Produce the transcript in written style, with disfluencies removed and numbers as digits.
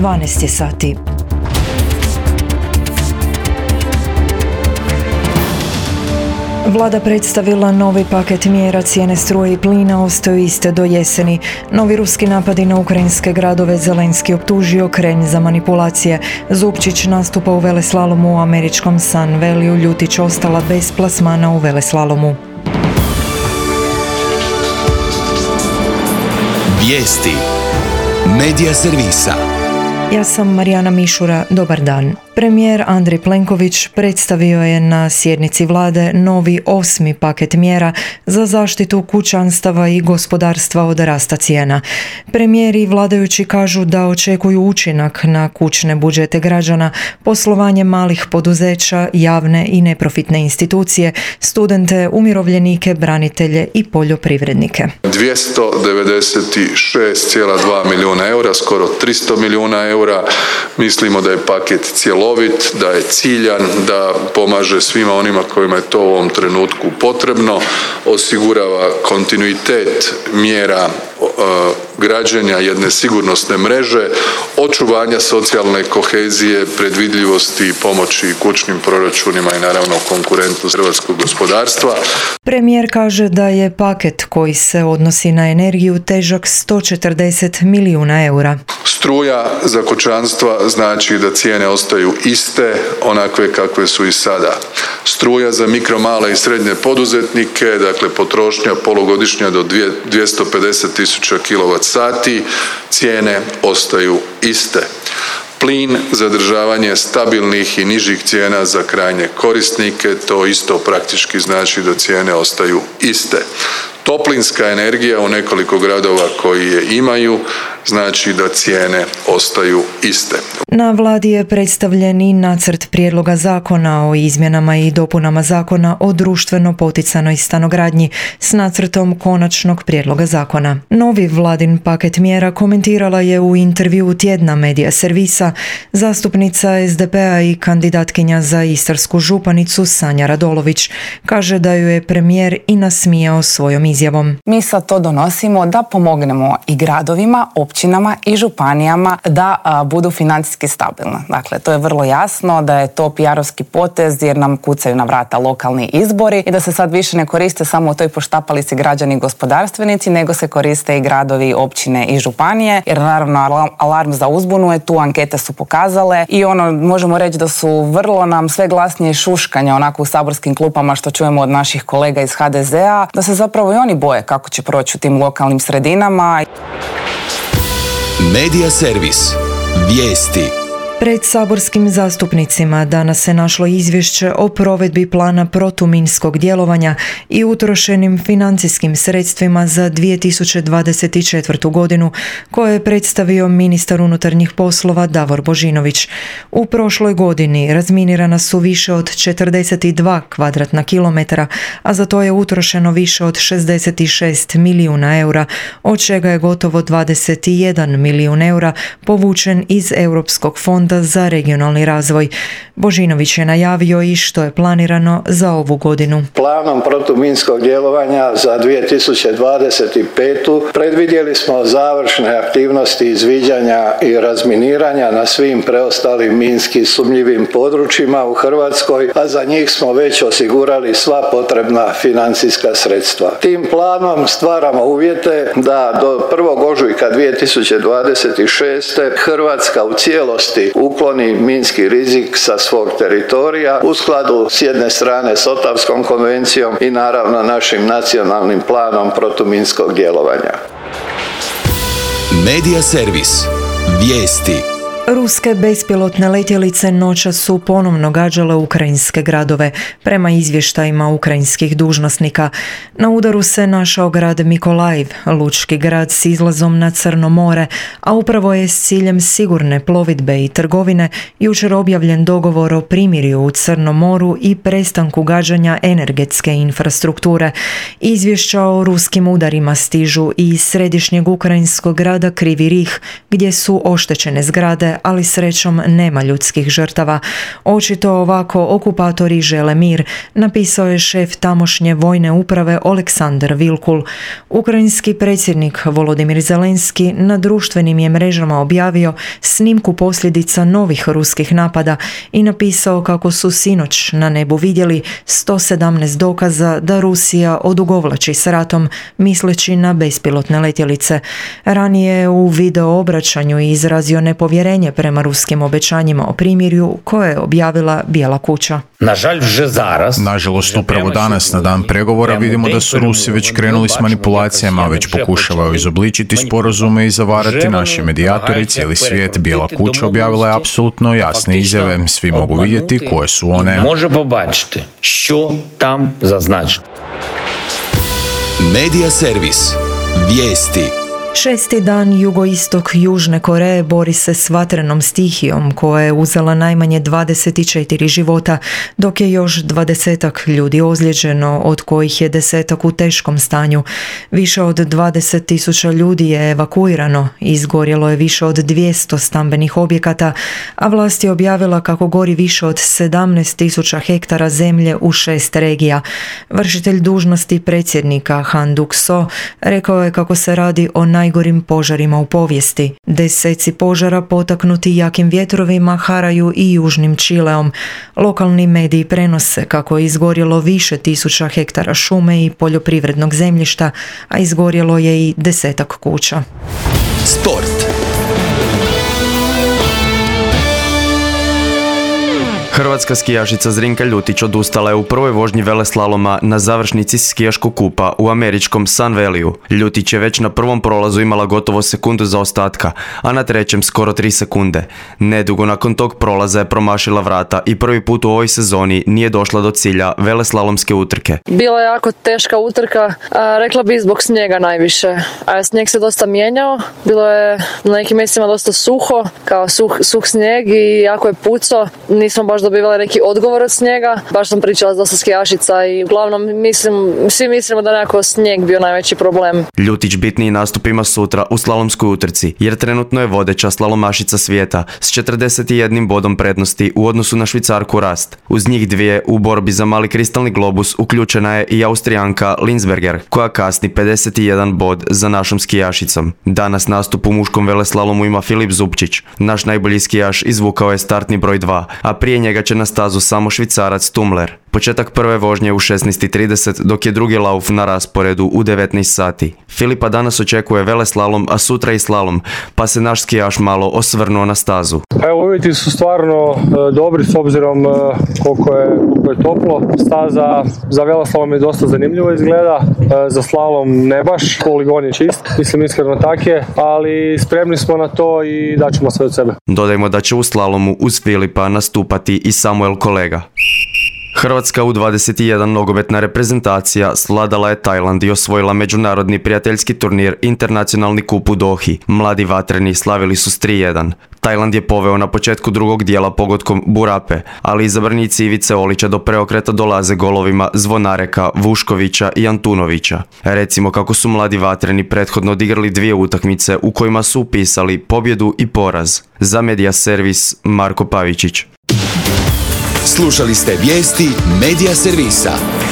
12 sati. Vlada predstavila novi paket mjera, cijene struje i plina ostaju iste do jeseni. Novi ruski napadi na ukrajinske gradove, Zelenski optužio Kremlj za manipulacije. Zupčić nastupa u veleslalomu u američkom Sun Valleyu, Ljutić ostala bez plasmana u veleslalomu. Vijesti Medija servisa. Ja sam Marijana Mišura, dobar dan. Premijer Andrej Plenković predstavio je na sjednici vlade novi 8. paket mjera za zaštitu kućanstava i gospodarstva od rasta cijena. Premijer i vladajući kažu da očekuju učinak na kućne budžete građana, poslovanje malih poduzeća, javne i neprofitne institucije, studente, umirovljenike, branitelje i poljoprivrednike. 296,2 milijuna eura, skoro 300 milijuna eura. Mislimo da je paket cjelovit, da je ciljan, da pomaže svima onima kojima je to u ovom trenutku potrebno, osigurava kontinuitet mjera građenja jedne sigurnosne mreže, očuvanja socijalne kohezije, predvidljivosti i pomoći kućnim proračunima i naravno konkurentnost hrvatskog gospodarstva. Premijer kaže da je paket koji se odnosi na energiju težak 140 milijuna eura. Struja za kućanstva znači da cijene ostaju iste, onakve kakve su i sada. Struja za mikro, male i srednje poduzetnike, dakle potrošnja polugodišnja do 250.000 kWh, cijene ostaju iste. Plin, zadržavanje stabilnih i nižih cijena za krajnje korisnike, to isto praktički znači da cijene ostaju iste. Toplinska energija u nekoliko gradova koji je imaju, znači da cijene ostaju iste. Na vladi je predstavljen i nacrt prijedloga zakona o izmjenama i dopunama zakona o društveno poticanoj stanogradnji s nacrtom konačnog prijedloga zakona. Novi vladin paket mjera komentirala je u intervjuu Tjedna Medija servisa zastupnica SDP-a i kandidatkinja za istarsku županicu Sanja Radolović. Kaže da ju je premijer i nasmijao svojom izjavom. Mi sad to donosimo da pomognemo i gradovima, općinama i županijama da budu financijski stabilne. Dakle, to je vrlo jasno da je to PR-ovski potez jer nam kucaju na vrata lokalni izbori i da se sad više ne koriste samo u toj poštapalici građani i gospodarstvenici, nego se koriste i gradovi, općine i županije, jer naravno alarm za uzbunu je tu, ankete su pokazale i možemo reći da su vrlo nam sve glasnije šuškanja onako u saborskim klupama što čujemo od naših kolega iz HDZ-a, da se zapravo i oni boje kako će proći u tim lokalnim sredinama. Medija servis. Vijesti. Pred saborskim zastupnicima danas se našlo izvješće o provedbi plana protuminskog djelovanja i utrošenim financijskim sredstvima za 2024. godinu koje je predstavio ministar unutarnjih poslova Davor Božinović. U prošloj godini razminirana su više od 42 kvadratna kilometra, a za to je utrošeno više od 66 milijuna eura, od čega je gotovo 21 milijun eura povučen iz Europskog fonda za regionalni razvoj. Božinović je najavio i što je planirano za ovu godinu. Planom protuminskog djelovanja za 2025. predvidjeli smo završne aktivnosti izviđanja i razminiranja na svim preostalim minski sumnjivim područjima u Hrvatskoj, a za njih smo već osigurali sva potrebna financijska sredstva. Tim planom stvaramo uvjete da do 1. ožujka 2026. Hrvatska u cijelosti ukloni minski rizik sa svog teritorija u skladu s jedne strane s Otavskom konvencijom i naravno našim nacionalnim planom protuminskog djelovanja. Medija servis. Vijesti. Ruske bespilotne letjelice noćas su ponovno gađale ukrajinske gradove, prema izvještajima ukrajinskih dužnosnika. Na udaru se našao grad Mikolajiv, lučki grad s izlazom na Crno more, a upravo je s ciljem sigurne plovidbe i trgovine jučer objavljen dogovor o primirju u Crnom moru i prestanku gađanja energetske infrastrukture. Izvješća o ruskim udarima stižu i iz središnjeg ukrajinskog grada Krivi Rih, gdje su oštećene zgrade, žrtve, ali srećom nema ljudskih žrtava. Očito ovako okupatori žele mir, napisao je šef tamošnje vojne uprave Oleksandar Vilkul. Ukrajinski predsjednik Volodimir Zelenski na društvenim je mrežama objavio snimku posljedica novih ruskih napada i napisao kako su sinoć na nebu vidjeli 117 dokaza da Rusija odugovlači s ratom, misleći na bespilotne letjelice. Ranije je u video obraćanju izrazio nepovjerenje prema ruskim obećanjima o primirju koje je objavila Bijela kuća. Nažalost, upravo danas na dan pregovora vidimo da su Rusi već krenuli s manipulacijama, već pokušavaju izobličiti sporazume i zavarati naše medijatore i cijeli svijet. Bijela kuća objavila je apsolutno jasne izjave, svi mogu vidjeti koje su one. Može pobačiti što tam zaznačiti. Medija servis. Vijesti. 6. dan jugoistok Južne Koreje bori se s vatrenom stihijom koja je uzela najmanje 24 života, dok je još 20 ljudi ozlijeđeno, od kojih je 10 u teškom stanju. Više od 20.000 ljudi je evakuirano, izgorjelo je više od 200 stambenih objekata, a vlast je objavila kako gori više od 17.000 hektara zemlje u 6 regija. Vršitelj dužnosti predsjednika Han Duck-so rekao je kako se radi o najgorim požarima u povijesti. Deseci požara potaknuti jakim vjetrovima haraju i južnim Čileom. Lokalni mediji prenose kako je izgorjelo više tisuća hektara šume i poljoprivrednog zemljišta, a izgorjelo je i 10 kuća. Sport. Hrvatska skijašica Zrinka Ljutić odustala je u prvoj vožnji veleslaloma na završnici skijaškog kupa u američkom Sun Valleyu. Ljutić je već na prvom prolazu imala gotovo sekundu zaostatka, a na trećem skoro 3 sekunde. Nedugo nakon tog prolaza je promašila vrata i prvi put u ovoj sezoni nije došla do cilja veleslalomske utrke. Bila je jako teška utrka, rekla bih zbog snijega najviše. Snijeg se dosta mijenjao, bilo je na nekim mjestima dosta suho, kao suh snijeg i jako je pucao. Nismo baš dobivali neki odgovor od snijega. Baš sam pričala s dosta skijašica i uglavnom svi mislimo da nekako snijeg bio najveći problem. Ljutić bitniji nastup ima sutra u slalomskoj utrci, jer trenutno je vodeća slalomašica svijeta s 41 bodom prednosti u odnosu na Švicarku Rast. Uz njih dvije u borbi za mali kristalni globus uključena je i Austrijanka Linsberger, koja kasni 51 bod za našom skijašicom. Danas nastup u muškom veleslalomu ima Filip Zupčić. Naš najbolji skijaš izvukao je startni broj 2, a prije njega će na stazu samo Švicarac Tumler. Početak prve vožnje u 16:30, dok je drugi lauf na rasporedu u 19 sati. Filipa danas očekuje veleslalom, a sutra i slalom, pa se naš skijaš malo osvrnuo na stazu. Evo, uvjeti su stvarno dobri s obzirom koliko je toplo. Staza za veleslalom je dosta zanimljivo izgleda, za slalom ne baš, poligon je čist, mislim iskreno tak je, ali spremni smo na to i daćemo sve od sebe. Dodajmo da će u slalomu uz Filipa nastupati i Samuel Kolega. Hrvatska U21 nogometna reprezentacija sladala je Tajland i osvojila međunarodni prijateljski turnir Internacionalni kup u Dohi. Mladi vatreni slavili su s 3:1. Tajland je poveo na početku drugog dijela pogodkom Burape, ali izabranici Ivice Olića do preokreta dolaze golovima Zvonareka, Vuškovića i Antunovića. Recimo kako su mladi vatreni prethodno odigrali 2 utakmice u kojima su upisali pobjedu i poraz. Za Medija servis Marko Pavičić. Slušali ste vijesti Medija servisa.